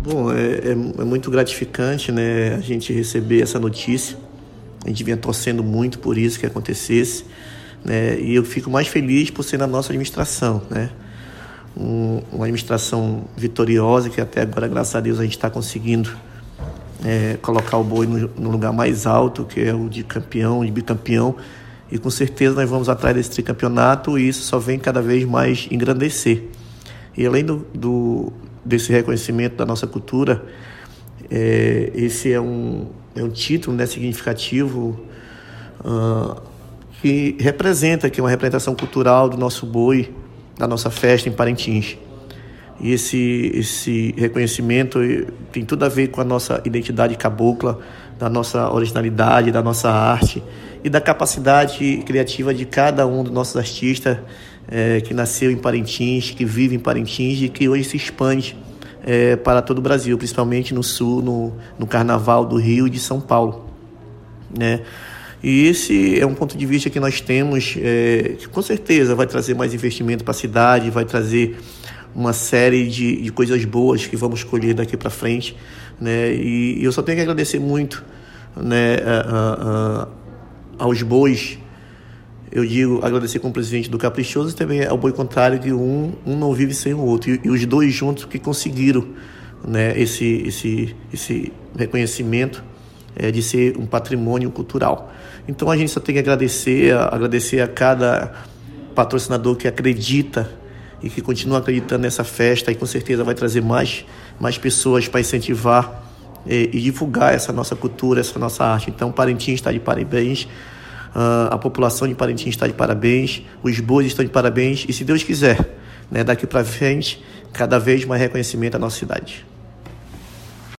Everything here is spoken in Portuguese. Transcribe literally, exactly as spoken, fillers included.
Bom, é, é, é muito gratificante, né, a gente receber essa notícia. A gente vinha torcendo muito por isso que acontecesse, né, e eu fico mais feliz por ser na nossa administração, né, um, uma administração vitoriosa que até agora, graças a Deus, a gente está conseguindo é, colocar o boi no, no lugar mais alto, que é o de campeão, de bicampeão, e com certeza nós vamos atrás desse tricampeonato e isso só vem cada vez mais engrandecer. E além do, do, desse reconhecimento da nossa cultura, é, esse é um, é um título, né, significativo uh, que representa, que é uma representação cultural do nosso boi, da nossa festa em Parintins. E esse, esse reconhecimento tem tudo a ver com a nossa identidade cabocla, da nossa originalidade, da nossa arte e da capacidade criativa de cada um dos nossos artistas é, que nasceu em Parintins, que vive em Parintins e que hoje se expande é, para todo o Brasil, principalmente no Sul, no, no Carnaval do Rio e de São Paulo, né? E esse é um ponto de vista que nós temos, é, que com certeza vai trazer mais investimento para a cidade, vai trazer uma série de, de coisas boas que vamos colher daqui para frente, né? E, e eu só tenho que agradecer muito, né, a, a, a, aos bois. Eu digo agradecer como presidente do Caprichoso e também ao boi contrário, que um, um não vive sem o outro. E, e os dois juntos que conseguiram, né, esse, esse, esse reconhecimento é, de ser um patrimônio cultural. Então a gente só tem que agradecer, a, agradecer a cada patrocinador que acredita e que continua acreditando nessa festa e com certeza vai trazer mais, mais pessoas para incentivar e, e divulgar essa nossa cultura, essa nossa arte. Então Parintins está de parabéns, uh, a população de Parintins está de parabéns, os bois estão de parabéns e se Deus quiser, né, daqui para frente, cada vez mais reconhecimento à nossa cidade.